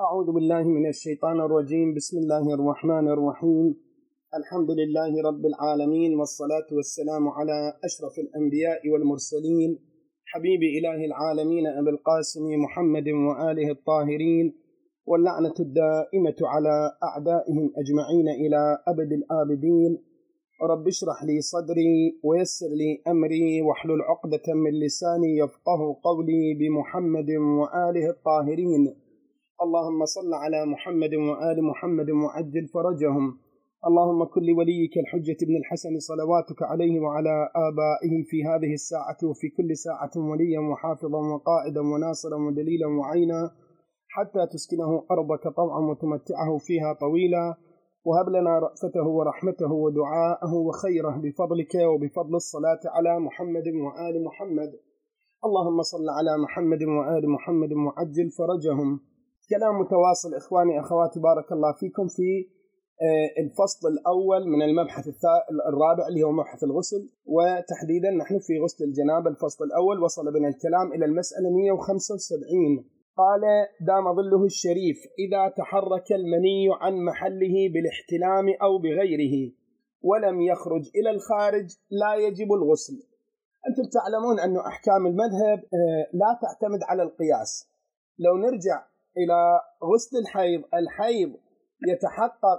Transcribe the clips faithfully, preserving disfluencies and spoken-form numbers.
أعوذ بالله من الشيطان الرجيم. بسم الله الرحمن الرحيم. الحمد لله رب العالمين، والصلاة والسلام على أشرف الأنبياء والمرسلين، حبيب إله العالمين أبي القاسم محمد وآله الطاهرين، واللعنة الدائمة على أعدائهم أجمعين إلى أبد الآبدين. رب اشرح لي صدري ويسر لي أمري واحلل عقدة من لساني يفقه قولي بمحمد وآله الطاهرين. اللهم صل على محمد وآل محمد وعجل فرجهم. اللهم كن لوليك الحجة بن الحسن صلواتك عليه وعلى آبائه في هذه الساعة وفي كل ساعة وليا وحافظا وقائدا وناصرا ودليلا وعينا، حتى تسكنه أرضك طوعا وتمتعه فيها طويلا، وهب لنا رأفته ورحمته ودعاءه وخيره بفضلك وبفضل الصلاة على محمد وآل محمد. اللهم صل على محمد وآل محمد وعجل فرجهم. كلام متواصل إخواني أخواتي بارك الله فيكم في الفصل الأول من المبحث الرابع اللي هو مبحث الغسل، وتحديدا نحن في غسل الجنابة. الفصل الأول وصل بنا الكلام إلى المسألة مئة وخمسة وسبعين. قال دام ظله الشريف: إذا تحرك المني عن محله بالاحتلام أو بغيره ولم يخرج إلى الخارج لا يجب الغسل. أنتم تعلمون أن أحكام المذهب لا تعتمد على القياس. لو نرجع إلى غسل الحيض، الحيض يتحقق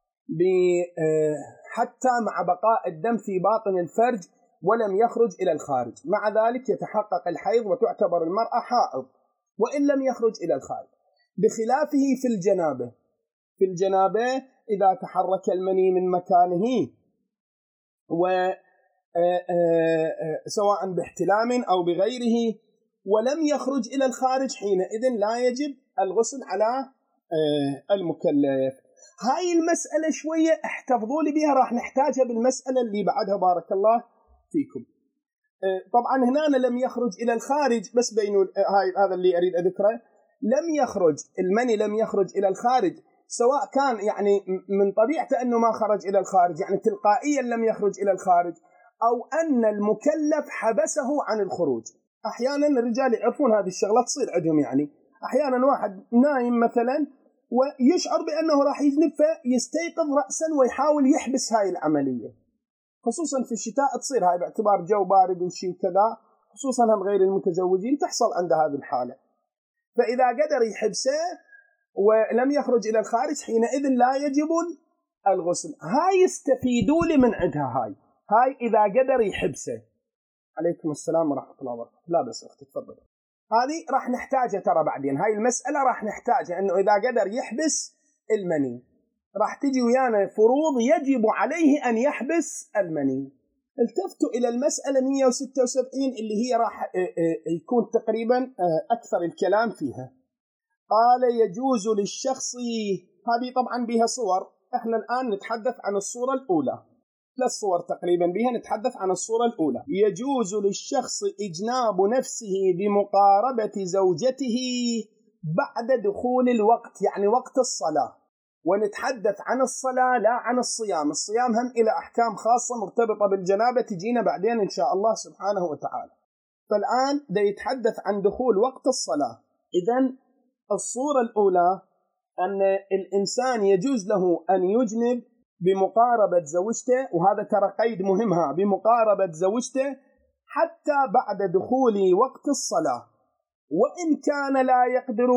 حتى مع بقاء الدم في باطن الفرج ولم يخرج إلى الخارج، مع ذلك يتحقق الحيض وتعتبر المرأة حائض وإن لم يخرج إلى الخارج، بخلافه في الجنابة. في الجنابة إذا تحرك المني من مكانه وسواء باحتلام أو بغيره ولم يخرج إلى الخارج، حينئذ لا يجب الغسل على المكلف. هاي المسألة شوية احتفظوا لي بها، راح نحتاجها بالمسألة اللي بعدها بارك الله فيكم. طبعا هنا لم يخرج إلى الخارج، بس بينوا هاي هذا اللي أريد أذكره. لم يخرج المني لم يخرج إلى الخارج، سواء كان يعني من طبيعته أنه ما خرج إلى الخارج يعني تلقائيا لم يخرج إلى الخارج، أو أن المكلف حبسه عن الخروج. أحيانا الرجال يعرفون هذه الشغلة تصير عندهم، يعني أحيانا واحد نايم مثلا ويشعر بأنه راح يذنب فيستيقظ رأسا ويحاول يحبس هاي العملية، خصوصا في الشتاء تصير هاي باعتبار جو بارد وشي وكذا، خصوصا هم غير المتزوجين تحصل عند هذه الحالة. فإذا قدر يحبسه ولم يخرج إلى الخارج حينئذ لا يجب الغسل. هاي يستفيدوا لي من عندها، هاي هاي إذا قدر يحبسه. عليكم السلام ورحمة الله وبركاته. لا بس أختي تفضل. هذه راح نحتاجها ترى بعدين، هاي المسألة راح نحتاجها، إنه إذا قدر يحبس المني راح تجي ويانا فروض يجب عليه أن يحبس المني. التفتوا إلى المسألة مئة وستة وسبعين اللي هي راح يكون تقريبا أكثر الكلام فيها. قال يجوز للشخص، هذه طبعا بها صور، احنا الآن نتحدث عن الصورة الأولى، لا الصور تقريبا بها، نتحدث عن الصورة الأولى. يجوز للشخص إجناب نفسه بمقاربة زوجته بعد دخول الوقت، يعني وقت الصلاة، ونتحدث عن الصلاة لا عن الصيام. الصيام هم إلى أحكام خاصة مرتبطة بالجنابة تجينا بعدين إن شاء الله سبحانه وتعالى. فالآن دا يتحدث عن دخول وقت الصلاة. إذن الصورة الأولى أن الإنسان يجوز له أن يجنب بمقاربة زوجته، وهذا ترى قيد مهمها، بمقاربة زوجته حتى بعد دخول وقت الصلاة، وإن كان لا يقدر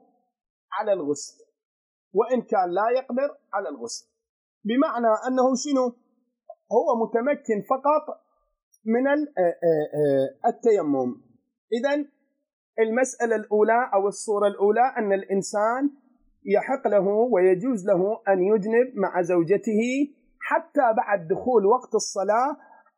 على الغسل، وإن كان لا يقدر على الغسل، بمعنى أنه شنو؟ هو متمكن فقط من التيمم. إذن المسألة الأولى أو الصورة الأولى أن الإنسان يحق له ويجوز له أن يجنب مع زوجته حتى بعد دخول وقت الصلاة،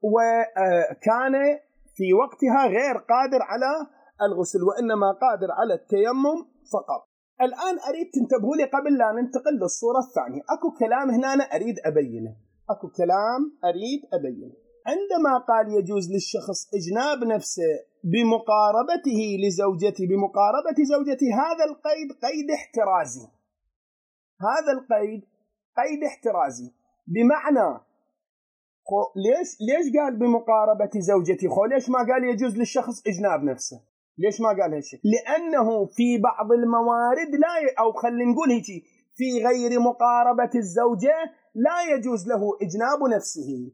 وكان في وقتها غير قادر على الغسل وإنما قادر على التيمم فقط. الآن أريد تنتبهوا لي قبل لا ننتقل للصورة الثانية. أكو كلام هنا أنا أريد أبينه، أكو كلام أريد أبينه. عندما قال يجوز للشخص إجناب نفسه بمقاربته لزوجته، بمقاربة زوجته، هذا القيد قيد احترازي، هذا القيد قيد احترازي، بمعنى ليش ليش قال بمقاربة زوجته؟ خو ليش ما قال يجوز للشخص إجناب نفسه؟ ليش ما قال هالشيء؟ لأنه في بعض الموارد لا ي... أو خلينا نقول هيك، في غير مقاربة الزوجة لا يجوز له إجناب نفسه.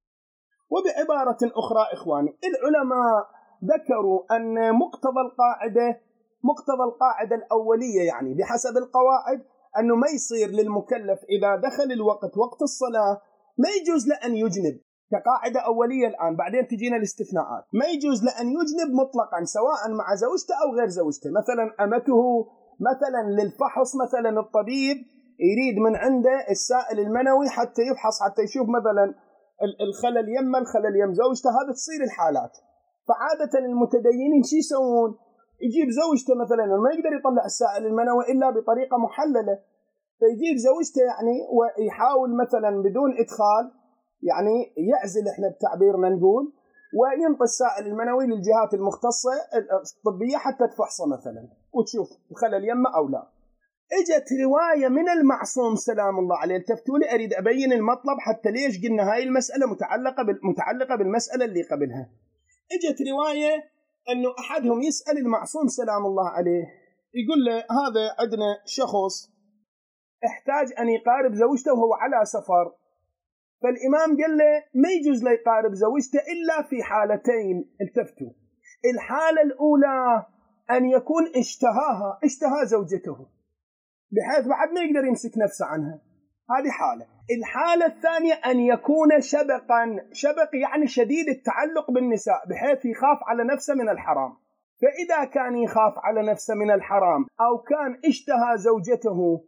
وبعبارة أخرى إخواني، العلماء ذكروا أن مقتضى القاعدة مقتضى القاعدة الأولية، يعني بحسب القواعد، أنه ما يصير للمكلف إذا دخل الوقت وقت الصلاة ما يجوز له أن يجنب كقاعدة أولية. الآن بعدين تجينا الاستثناءات. ما يجوز له أن يجنب مطلقا سواء مع زوجته أو غير زوجته. مثلا أمته مثلا للفحص، مثلا الطبيب يريد من عنده السائل المنوي حتى يفحص، حتى يشوف مثلا الخلل يم الخلل يم زوجته، هذا تصير الحالات. فعادة المتدينين شو يسوون؟ يجيب زوجته مثلا، ما يقدر يطلع السائل المنوي إلا بطريقة محللة، فيجيب زوجته يعني ويحاول مثلا بدون إدخال، يعني يعزل إحنا بتعبيرنا نقول، وينطي السائل المنوي للجهات المختصة الطبية حتى تفحصه مثلا وتشوف الخلل يمه أو لا. اجت رواية من المعصوم سلام الله عليه، التفتوا لي أريد أبين المطلب حتى ليش قلنا هاي المسألة متعلقة متعلقة بالمسألة اللي قبلها. اجت رواية أنه أحدهم يسأل المعصوم سلام الله عليه، يقول له هذا عندنا شخص احتاج أن يقارب زوجته وهو على سفر، فالإمام قال له ما يجوز له يقارب زوجته إلا في حالتين، التفتوا. الحالة الأولى أن يكون اشتهاها اشتهى زوجته بحيث بعد ما يقدر يمسك نفسه عنها، هذه حالة. الحالة الثانية أن يكون شبقا، شبق يعني شديد التعلق بالنساء بحيث يخاف على نفسه من الحرام. فإذا كان يخاف على نفسه من الحرام أو كان اشتهى زوجته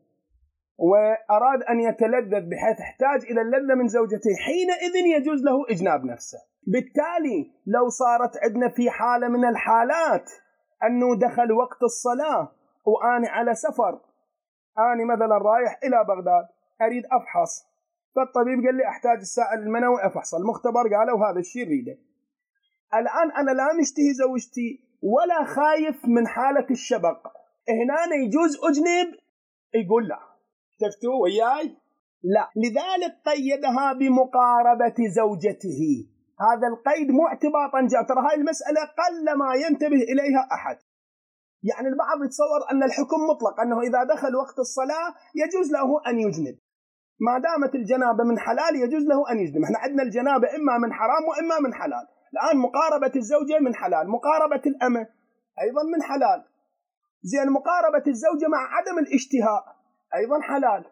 وأراد أن يتلذذ بحيث احتاج إلى اللذة من زوجته، حينئذ يجوز له إجناب نفسه. بالتالي لو صارت عندنا في حالة من الحالات أنه دخل وقت الصلاة وأنا على سفر، أنا مثلا رايح إلى بغداد أريد أفحص، فالطبيب قال لي أحتاج السائل المنوي أفحص، المختبر قالوا هذا الشيء ريده، الآن أنا لا مشتهي زوجتي ولا خايف من حالة الشبق، هنا يجوز أجنب؟ يقول لا. شفتوا وياي؟ لا. لذلك قيدها بمقاربة زوجته. هذا القيد مو اعتباطا جاء، ترى هاي المسألة قل ما ينتبه إليها أحد. يعني البعض يتصور أن الحكم مطلق، أنه إذا دخل وقت الصلاة يجوز له أن يجنب، ما دامت الجنابة من حلال يجوز له أن يجنب. احنا عندنا الجنابة إما من حرام وإما من حلال. الآن مقاربة الزوجة من حلال، مقاربة الأمة أيضا من حلال. زين مقاربة الزوجة مع عدم الاشتهاء أيضا حلال.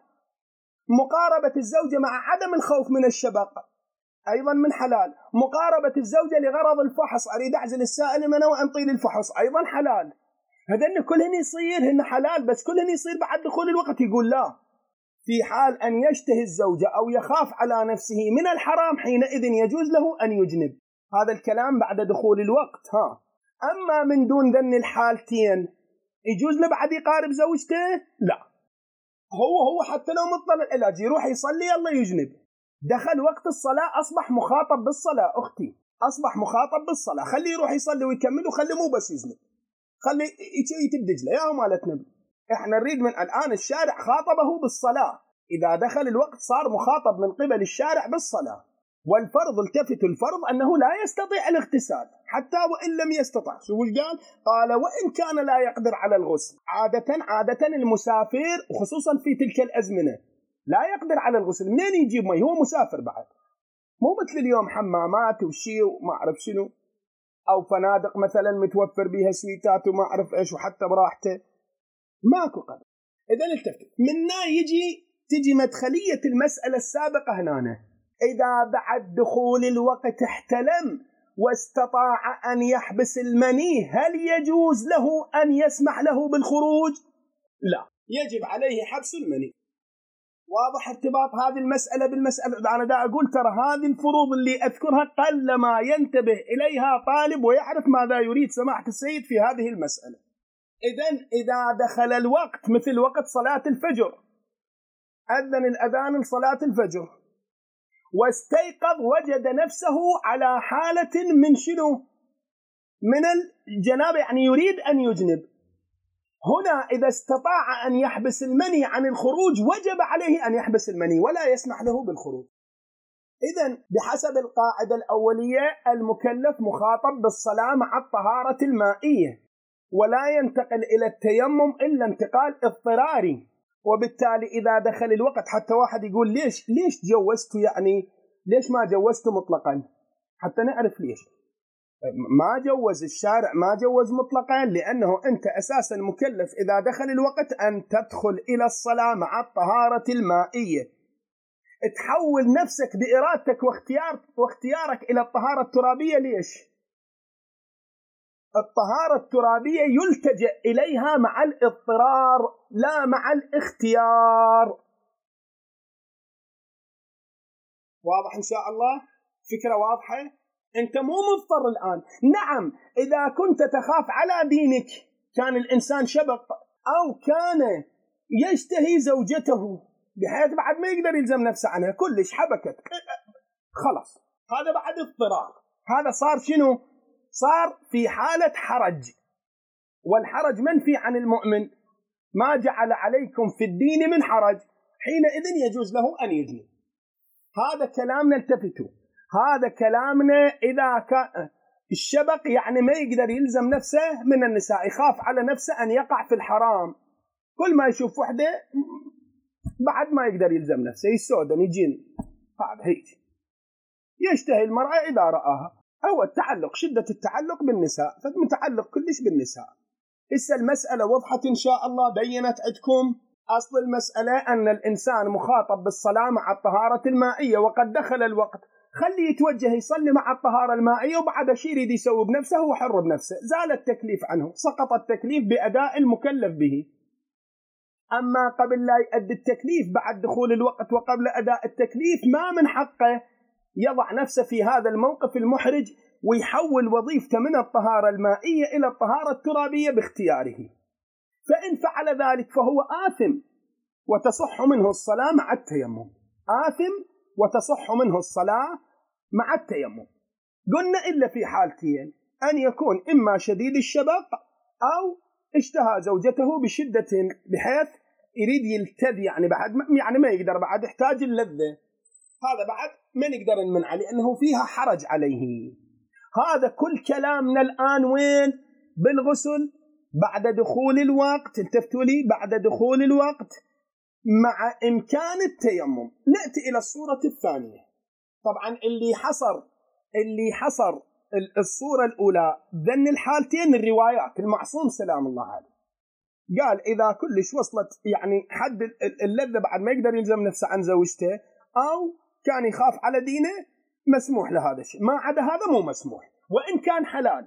مقاربة الزوجة مع عدم الخوف من الشبق أيضا من حلال. مقاربة الزوجة لغرض الفحص، أريد أعزل السائل المنوي أنطي للفحص، أيضا حلال. هذن كلهن يصير هن حلال، بس كلهن يصير بعد دخول الوقت. يقول لا، في حال أن يشتهي الزوجة أو يخاف على نفسه من الحرام حينئذ يجوز له أن يجنب. هذا الكلام بعد دخول الوقت. ها أما من دون ذن الحالتين يجوز له بعد يقارب زوجته؟ لا، هو هو حتى لو مضطر العلاج يروح يصلي يلا يجنب. دخل وقت الصلاة أصبح مخاطب بالصلاة، أختي أصبح مخاطب بالصلاة، خليه يروح يصلي ويكمل، وخليه مو بس يجنب، خلي يتدجله يا مالتنا. احنا نريد من الآن الشارع خاطبه بالصلاة، إذا دخل الوقت صار مخاطب من قبل الشارع بالصلاة. والفرض التفت الفرض أنه لا يستطيع الاغتسال حتى وإن لم يستطع. شو قال؟ قال وإن كان لا يقدر على الغسل. عادة عادة المسافر وخصوصا في تلك الأزمنة لا يقدر على الغسل، منين يجيب مي؟ هو مسافر بعد، مو مثل اليوم حمامات وشي وما أعرف شنو، أو فنادق مثلا متوفر بها سويتات وما أعرف إيش وحتى براحته، ماكو قدر. إذا التفت منا يجي تجي مدخلية المسألة السابقة هنا. إذا بعد دخول الوقت احتلم واستطاع أن يحبس المني، هل يجوز له أن يسمح له بالخروج؟ لا، يجب عليه حبس المني. واضح ارتباط هذه المسألة بالمسألة. أنا دا أقول ترى هذه الفروض اللي أذكرها قل ما ينتبه إليها طالب ويعرف ماذا يريد سماحة السيد في هذه المسألة. إذن إذا دخل الوقت مثل وقت صلاة الفجر، أذن الأذان لصلاة الفجر واستيقظ وجد نفسه على حالة من شنو؟ من الجنابة، يعني يريد أن يجنب. هنا إذا استطاع أن يحبس المني عن الخروج وجب عليه أن يحبس المني ولا يسمح له بالخروج. إذن بحسب القاعدة الأولية المكلف مخاطب بالصلاة مع الطهارة المائية، ولا ينتقل إلى التيمم إلا انتقال اضطراري. وبالتالي إذا دخل الوقت، حتى واحد يقول ليش ليش جوزته، يعني ليش ما جوزته مطلقا؟ حتى نعرف ليش ما جوز الشارع، ما جوز مطلقا، لأنه أنت أساسا مكلف إذا دخل الوقت أن تدخل إلى الصلاة مع الطهارة المائية، تحول نفسك بإرادتك واختيار واختيارك إلى الطهارة الترابية. ليش؟ الطهارة الترابية يلتجأ إليها مع الاضطرار لا مع الاختيار. واضح إن شاء الله؟ فكرة واضحة؟ أنت مو مضطر الآن. نعم، إذا كنت تخاف على دينك، كان الإنسان شبق أو كان يشتهي زوجته بحيث بعد ما يقدر يلزم نفسه عنها، كلش حبكت، خلاص هذا بعد اضطرار. هذا صار شنو؟ صار في حالة حرج، والحرج منفي عن المؤمن. ما جعل عليكم في الدين من حرج، حينئذ يجوز له أن يجني. هذا كلامنا، التفتوا، هذا كلامنا. إذا كان الشبق يعني ما يقدر يلزم نفسه من النساء، يخاف على نفسه أن يقع في الحرام، كل ما يشوف وحده بعد ما يقدر يلزم نفسه، يسودن يجين، هذا هيك. يشتهي المرأة إذا رآها، هو التعلق، شدة التعلق بالنساء، فمتعلق كلش بالنساء. هسه المسألة وضحت إن شاء الله، بينت عندكم. أصل المسألة أن الإنسان مخاطب بالصلاة مع الطهارة المائية، وقد دخل الوقت، خليه يتوجه يصلي مع الطهارة المائية، وبعد شيء يريد يسوي بنفسه، هو حر بنفسه، زال التكليف عنه، سقط التكليف بأداء المكلف به. أما قبل لا يؤدي التكليف، بعد دخول الوقت وقبل أداء التكليف، ما من حقه يضع نفسه في هذا الموقف المحرج ويحول وظيفته من الطهارة المائية إلى الطهارة الترابية باختياره. فإن فعل ذلك فهو آثم وتصح منه الصلاة مع التيمم. آثم وتصح منه الصلاة مع التيمم. قلنا إلا في حالتين: أن يكون إما شديد الشبق أو اشتهى زوجته بشدة بحيث يريد يلتذ، يعني بعد يعني ما يقدر، بعد يحتاج اللذة، هذا بعد ما نقدر نمنع لأنه فيها حرج عليه. هذا كل كلامنا الآن وين؟ بالغسل بعد دخول الوقت. التفتوا لي، بعد دخول الوقت مع إمكان التيمم. نأتي إلى الصورة الثانية. طبعا اللي حصر اللي حصر الصورة الأولى ذن الحالتين الروايات، المعصوم سلام الله عليه قال إذا كلش وصلت يعني حد اللذة بعد ما يقدر يلزم نفسه عن زوجته، أو كان يخاف على دينه، مسموح له هذا الشيء. ما عدا هذا مو مسموح، وإن كان حلال.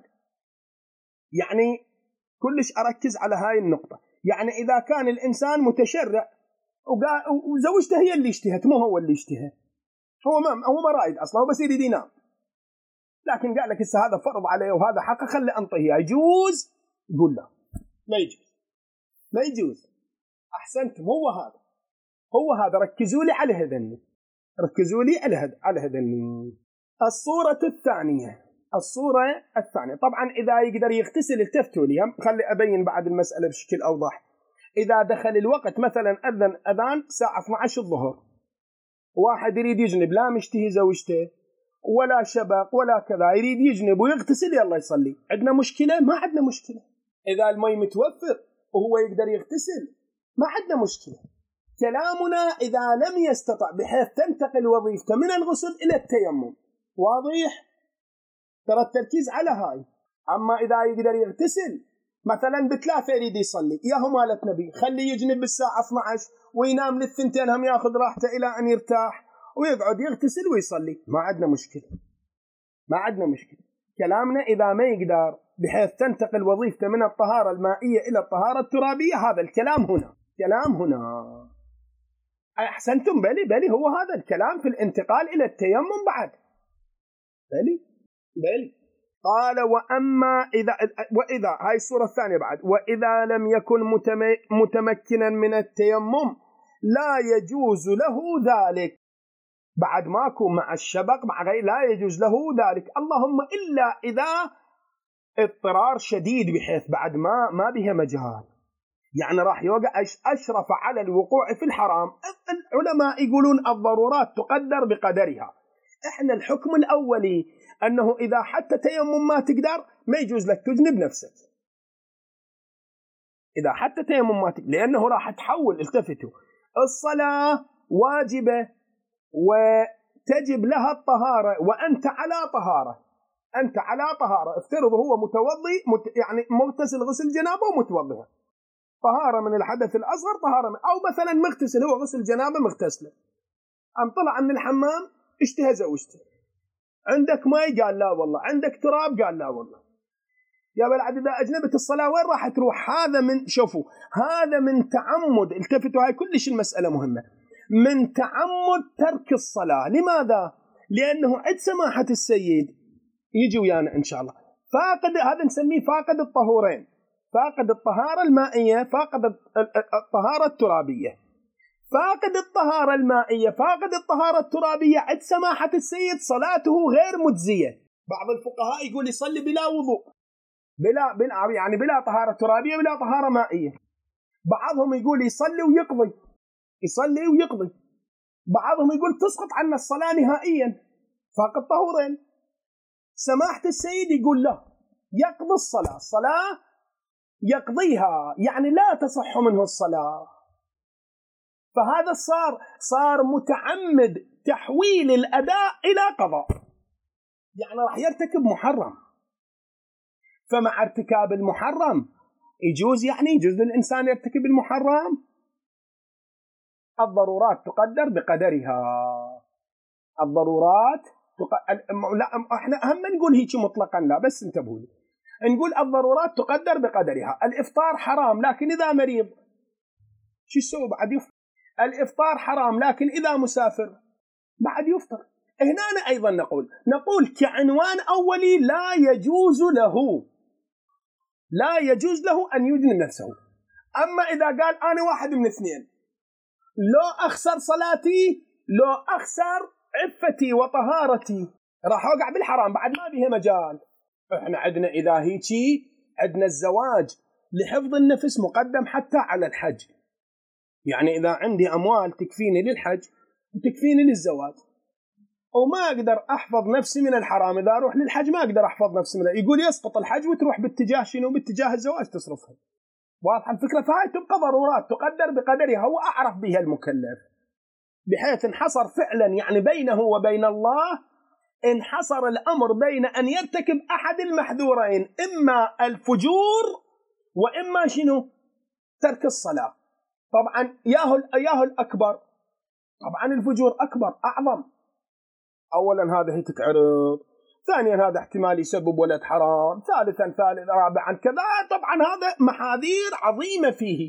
يعني كلش أركز على هاي النقطة. يعني إذا كان الإنسان متشرع وزوجته هي اللي اشتهت، مو هو اللي اشتهى، هو ما هو ما رايد أصلا، هو بس يريد ينام، لكن قال لك هسه هذا فرض عليه وهذا حقه، خلي أنطيه، يجوز؟ يقول لا، ما يجوز، ما يجوز. أحسنتم، هو هذا هو هذا ركزوا لي على هذني، ركزوا لي على هذ على هذني. الصورة الثانية، الصورة الثانية طبعا إذا يقدر يغتسل، التفتوا لي، خلي أبين بعد المسألة بشكل أوضح. إذا دخل الوقت مثلا أذن أذان الساعة اثنتي عشرة الظهر، واحد يريد يجنب، لا مشتهي زوجته ولا شبق ولا كذا، يريد يجنب ويغتسل، يلا يصلي. عندنا مشكلة؟ ما عندنا مشكلة. إذا المي متوفر وهو يقدر يغتسل ما عندنا مشكلة. كلامنا إذا لم يستطع بحيث تنتقل وظيفته من الغسل إلى التيمم. واضح؟ ترى التركيز على هاي. أما إذا يقدر يغتسل مثلا بثلاثة يريد يصلي، ياهو مالت نبي، خليه يجنب بالساعة اثنتي عشرة وينام للثنتين، هم ياخذ راحته إلى أن يرتاح ويقعد يغتسل ويصلي، ما عندنا مشكلة، ما عندنا مشكلة. كلامنا إذا ما يقدر بحيث تنتقل وظيفته من الطهارة المائية إلى الطهارة الترابية، هذا الكلام هنا، كلام هنا. أحسنتم، بلي بلي هو هذا الكلام في الانتقال إلى التيمم بعد، بلي بلي. قال وأما إذا وإذا هاي الصورة الثانية بعد، وإذا لم يكن متمكنا من التيمم لا يجوز له ذلك. بعد ماكو مع الشبق مع غير، لا يجوز له ذلك، اللهم إلا إذا اضطرار شديد بحيث بعد ما ما بها مجال، يعني راح يوقع أشرف على الوقوع في الحرام. العلماء يقولون الضرورات تقدر بقدرها. احنا الحكم الأولي أنه إذا حتى تيمم ما تقدر، ما يجوز لك تجنب نفسك، إذا حتى تيمم ما تكفي، لأنه راح تحول. التفتوا، الصلاة واجبة وتجب لها الطهارة، وأنت على طهارة، أنت على طهارة. افترض هو متوضي مت يعني مغتسل غسل جنابة ومتوضئ، طهارة من الحدث الأصغر، طهارة من، أو مثلا مغتسل هو غسل جنابة مغتسله، أم طلع من الحمام اشتهى زوجته، عندك ماء؟ قال لا والله. عندك تراب؟ قال لا والله. يا بلعد إذا أجنبت الصلاة وين راح تروح؟ هذا من، شوفوا، هذا من تعمد. التفتوا، هاي كلش المسألة مهمة، من تعمد ترك الصلاة. لماذا؟ لأنه عند سماحة السيد يجي ويانا إن شاء الله، فاقد، هذا نسميه فاقد الطهورين، فاقد الطهارة المائية، فاقد الطهارة الترابية. فاقد الطهارة المائية، فاقد الطهارة الترابية، عند سماحة السيد صلاته غير مجزية. بعض الفقهاء يقول يصلي بلا وضوء، بلا بلا يعني بلا طهارة ترابية، بلا طهارة مائية. بعضهم يقول يصلي ويقضي، يصلي ويقضي. بعضهم يقول تسقط عنا الصلاة نهائيا، فاقد طهورين. سماحة السيد يقول لا، يقضي الصلاة، الصلاة يقضيها، يعني لا تصح منه الصلاة. فهذا صار صار متعمد تحويل الأداء إلى قضاء، يعني راح يرتكب محرم. فمع ارتكاب المحرم يجوز، يعني يجوز للإنسان يرتكب المحرم. الضرورات تقدر بقدرها، الضرورات تق... لا احنا هم نقول هيك مطلقا لا، بس انتبهوا لي، نقول الضرورات تقدر بقدرها. الإفطار حرام لكن إذا مريض شو يسوي؟ بعد يفطر. الإفطار حرام لكن إذا مسافر بعد يفطر. هنا أيضا نقول نقول كعنوان أولي لا يجوز له، لا يجوز له أن يجنب نفسه. أما إذا قال أنا واحد من اثنين، لو أخسر صلاتي، لو أخسر عفتي وطهارتي، راح أوقع بالحرام، بعد ما بيها مجال. إحنا عندنا إذا هيجي عندنا الزواج لحفظ النفس مقدم حتى على الحج. يعني إذا عندي أموال تكفيني للحج وتكفيني للزواج، وما أقدر أحفظ نفسي من الحرام، إذا أروح للحج ما أقدر أحفظ نفسي من، يقول يسقط الحج وتروح باتجاه شنو؟ باتجاه الزواج تصرفها. واضحة الفكرة؟ فهاي تبقى ضرورات تقدر بقدرها، هو أعرف بها المكلف، بحيث انحصر فعلا يعني بينه وبين الله، انحصر الأمر بين أن يرتكب أحد المحذورين، إما الفجور وإما شنو؟ ترك الصلاة. طبعا ياهو ياهو الأكبر، طبعا الفجور أكبر أعظم. أولا هذا هي تتعرض، ثانيا هذا احتمال يسبب ولد حرام، ثالثا ثالثا رابعا كذا. طبعا هذا محاذير عظيمة فيه.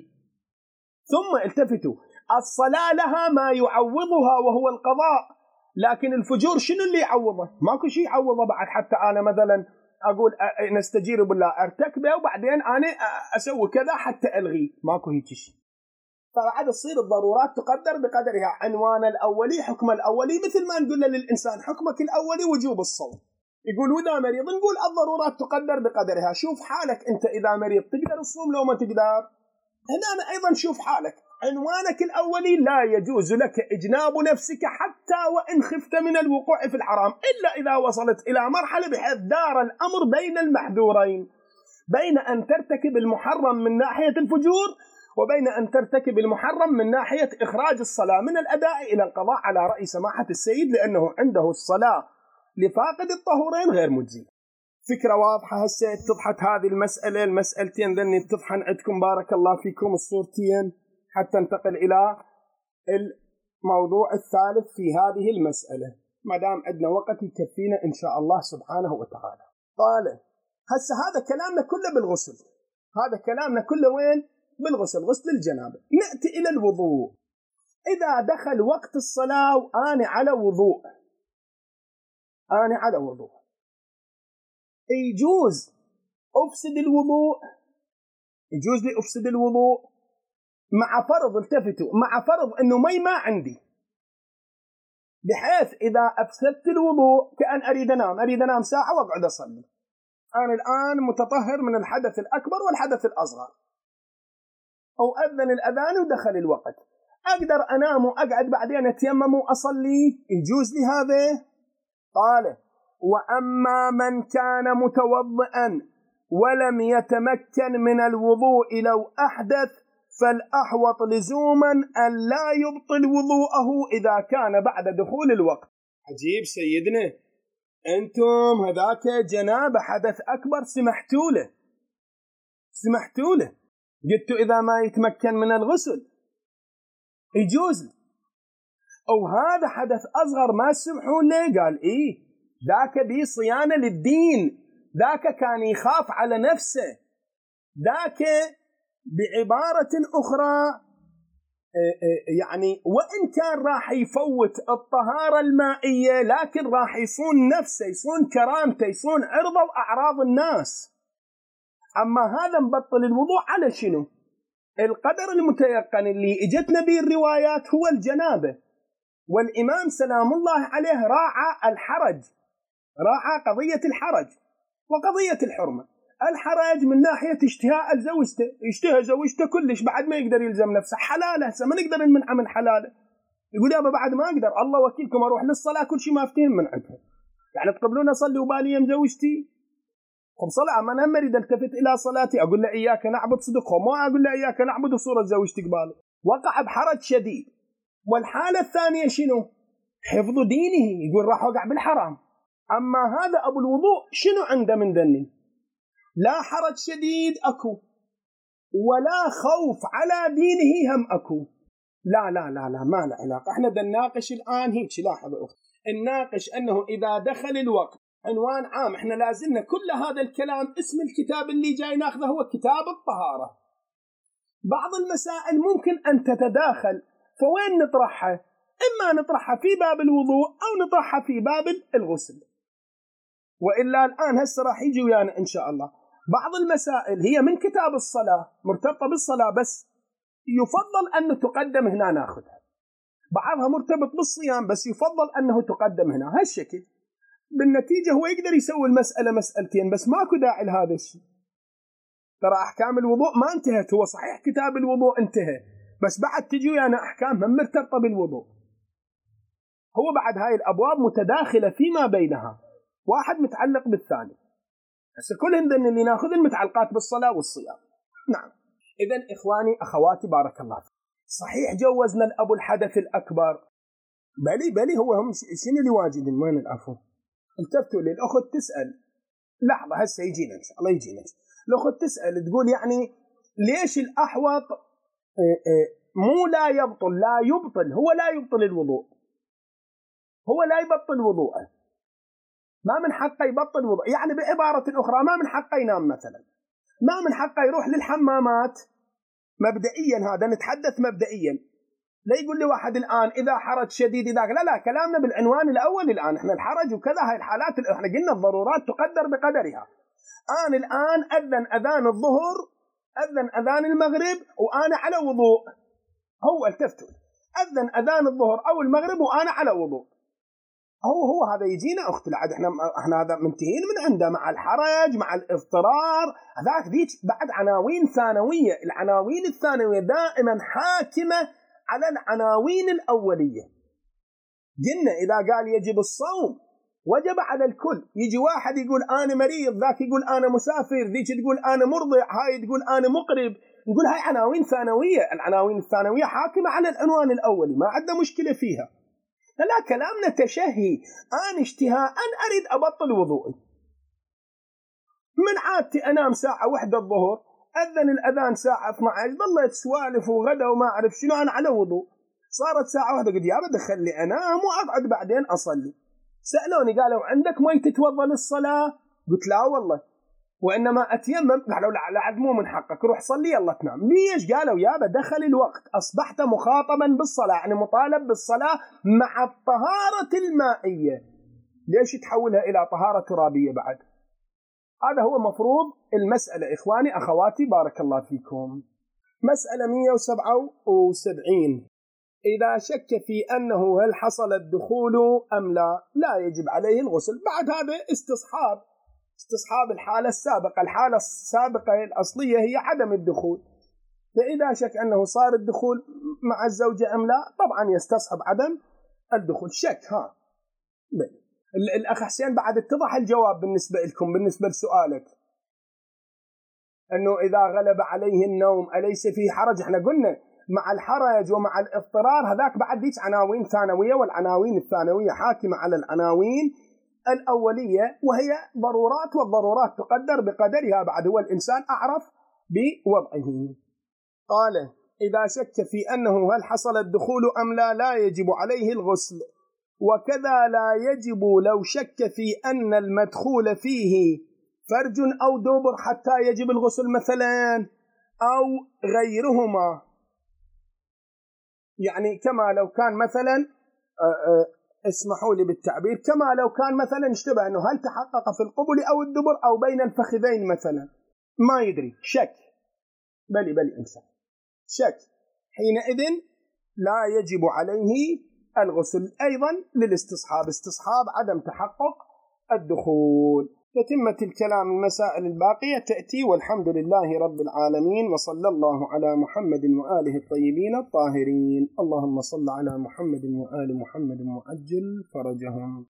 ثم التفتوا، الصلاة لها ما يعوضها وهو القضاء، لكن الفجور شنو اللي يعوضه؟ ماكو شيء يعوضه بعد. حتى أنا مثلا أقول نستجير بالله أرتكبه وبعدين أنا أسوي كذا حتى ألغي، ماكو هيك شيء. فبعد تصير الضرورات تقدر بقدرها. عنوان الأولي، حكم الأولي، مثل ما نقول للإنسان حكمك الأولي وجوب الصوم. يقول وإذا مريض نقول الضرورات تقدر بقدرها. شوف حالك أنت، إذا مريض تقدر الصوم لو ما تقدر. هنا أيضا شوف حالك. عنوانك الأولي لا يجوز لك إجناب نفسك حتى وإن خفت من الوقوع في الحرام، إلا إذا وصلت إلى مرحلة بحيث دار الأمر بين المحذورين، بين أن ترتكب المحرم من ناحية الفجور وبين أن ترتكب المحرم من ناحية إخراج الصلاة من الأداء إلى القضاء على رأي سماحة السيد، لأنه عنده الصلاة لفاقد الطهورين غير مجزي. فكرة واضحة؟ هسه اتضحت هذه المسألة، المسألتين ذني اتضحن عندكم بارك الله فيكم الصورتين، حتى ننتقل إلى الموضوع الثالث في هذه المسألة ما دام عندنا وقت يكفينا إن شاء الله سبحانه وتعالى. قال هسه هذا كلامنا كله بالغسل، هذا كلامنا كله وين؟ بالغسل، غسل الجنابة. نأتي إلى الوضوء. إذا دخل وقت الصلاة وأنا على وضوء، أنا على وضوء، يجوز أفسد الوضوء، يجوز لي أفسد الوضوء مع فرض، التفتوا، مع فرض أنه مي ما عندي، بحيث إذا أفسدت الوضوء كأن أريد أنام، أريد أنام ساعة وأقعد أصلي، أنا الآن متطهر من الحدث الأكبر والحدث الأصغر، أو أذن الأذان ودخل الوقت، أقدر أنام وأقعد بعدين أتيمم وأصلي، يجوز لي هذا؟ قال وأما من كان متوضئا ولم يتمكن من الوضوء لو أحدث فالأحوط لزوما أن لا يبطل وضوءه إذا كان بعد دخول الوقت. عجيب سيدنا، أنتم هذاك جنابة حدث أكبر سمحتوا له سمحتوا له قلتوا إذا ما يتمكن من الغسل يجوز، أو هذا حدث أصغر ما سمحوا له. قال إيه ذاك بي صيانة للدين، ذاك كان يخاف على نفسه، ذاك بعبارة أخرى يعني وإن كان راح يفوت الطهارة المائية لكن راح يصون نفسه، يصون كرامته، يصون عرضه وأعراض الناس. أما هذا مبطل الوضوء على شنو؟ القدر المتيقن اللي اجتنا به الروايات هو الجنابة، والإمام سلام الله عليه راعى الحرج، راعى قضية الحرج وقضية الحرمة. الحرج من ناحية اشتهاء زوجته، يشتهى زوجته كلش بعد ما يقدر يلزم نفسه، حلاله هسه ما نقدر نمنع من حلاله. يقول يابا بعد ما أقدر، الله وكيلكم أروح للصلاة كل شيء ما أفتهم من عندها، يعني تقبلون أصلي وبالي يم زوجتي قم صلاة، ما أنا أريد التفت إلى صلاتي أقول له إياك نعبد صدقه، ما أقول له إياك نعبد صورة زوجتي قباله. وقع بحرج شديد. والحالة الثانية شنو؟ حفظ دينه، يقول راح أوقع بالحرام. أما هذا أبو الوضوء شنو عنده من ذني؟ لا حرج شديد أكو ولا خوف على دينه هم أكو. لا لا لا لا ما له علاقة. احنا بدنا نناقش الآن هيك، لاحظ أخت، نناقش أنه إذا دخل الوقت عنوان عام. احنا لازلنا كل هذا الكلام اسم الكتاب اللي جاي ناخذه هو كتاب الطهارة. بعض المسائل ممكن أن تتداخل، فوين نطرحها؟ إما نطرحها في باب الوضوء أو نطرحها في باب الغسل، وإلا الآن هسه راح يجي ويانا إن شاء الله. بعض المسائل هي من كتاب الصلاة مرتبطة بالصلاة بس يفضل أنه تقدم هنا ناخذها، بعضها مرتبط بالصيام بس يفضل أنه تقدم هنا. هالشكل بالنتيجة هو يقدر يسوي المسألة مسألتين بس ماكو داعي لهذا الشيء. ترى أحكام الوضوء ما انتهت، هو صحيح كتاب الوضوء انتهى بس بعد تجي ويانا أحكام هم مرتبطة بالوضوء. هو بعد هاي الأبواب متداخلة فيما بينها، واحد متعلق بالثاني. بس كلهم ذن اللي ناخذ المتعلقات بالصلاة والصيام. نعم. إذن إخواني أخواتي بارك الله فيكم، صحيح جوزنا الأب الحدث الأكبر، بلي بلي هو هم شنو اللي واجد وين العفو. التفتوا للأخت تسأل، لحظة هسه يجينا إن شاء الله يجينا. الأخت تسأل تقول يعني ليش الأحوط مو لا يبطل، لا يبطل، هو لا يبطل الوضوء، هو لا يبطل وضوءه، ما من حقه يبطل وضوء. يعني بعبارة أخرى ما من حقه ينام مثلا، ما من حقه يروح للحمامات مبدئيا. هذا نتحدث مبدئيا، لا يقول لي واحد الآن إذا حرج شديد إذا لا لا كلامنا بالعنوان الأول. الآن إحنا الحرج وكذا هاي الحالات إحنا قلنا الضرورات تقدر بقدرها. أنا الآن أذن أذان الظهر، أذن أذان المغرب وأنا على وضوء، هو التفتوا أذن أذان الظهر أو المغرب وأنا على وضوء، هو هو هذا يجينا أخت العد. إحنا إحنا هذا منتهين من عنده مع الحرج مع الاضطرار. هذاك ذيك بعد عناوين ثانوية، العناوين الثانوية دائما حاكمة على العناوين الأولية. قلنا إذا قال يجب الصوم وجب على الكل. يجي واحد يقول أنا مريض، ذاك يقول أنا مسافر، ذيك تقول أنا مرضع، هاي تقول أنا مقرب. نقول هاي عناوين ثانوية، العناوين الثانوية حاكمة على العنوان الأولي، ما عندنا مشكلة فيها. لا كلامنا تشهي، أنا اشتهاء أن أريد أبطل وضوئي، من عادتي أنام ساعة واحدة الظهر، أذن الأذان ساعة اثنتي عشرة، ظلت سوالف وغدا وما أعرف شنو، أنا على وضوء. صارت ساعة واحدة قلت يابا دخلني أنام وأقعد بعدين أصلي. سألوني قالوا عندك مي تتوضأ للصلاة؟ قلت لا والله، وإنما أتيمم. قالوا لا لا عاد مو من حقك، روح صلي يلا تنام. ليش؟ قالوا يابا دخل الوقت، أصبحت مخاطبا بالصلاة، يعني مطالب بالصلاة مع الطهارة المائية، ليش تحولها إلى طهارة ترابية بعد؟ هذا هو مفروض المسألة. إخواني أخواتي بارك الله فيكم. مسألة مئة وسبعة وسبعين، إذا شك في أنه هل حصل الدخول أم لا لا يجب عليه الغسل. بعد هذا استصحاب استصحاب الحالة السابقة. الحالة السابقة الأصلية هي عدم الدخول، فإذا شك أنه صار الدخول مع الزوجة أم لا طبعا يستصحب عدم الدخول. شك ها الأخ حسين بعد اتضح الجواب بالنسبة لكم بالنسبة لسؤالك. أنه إذا غلب عليه النوم أليس فيه حرج؟ احنا قلنا مع الحرج ومع الاضطرار هذاك بعد ديك عناوين ثانوية، والعناوين الثانوية حاكمة على العناوين الأولية، وهي ضرورات، والضرورات تقدر بقدرها، بعد هو الإنسان أعرف بوضعه. قال إذا شك في أنه هل حصل الدخول أم لا لا يجب عليه الغسل، وكذا لا يجب لو شك في أن المدخول فيه فرج أو دبر حتى يجب الغسل مثلا، أو غيرهما. يعني كما لو كان مثلا اسمحوا لي بالتعبير، كما لو كان مثلا اشتبه أنه هل تحقق في القبل أو الدبر أو بين الفخذين مثلا، ما يدري، شك، بلي بلي إنسان شك، حينئذ لا يجب عليه الغسل. أيضا للاستصحاب، استصحاب عدم تحقق الدخول. تتمة الكلام المسائل الباقية تأتي، والحمد لله رب العالمين، وصلى الله على محمد وآله الطيبين الطاهرين. اللهم صل على محمد وآل محمد وعجل فرجهم.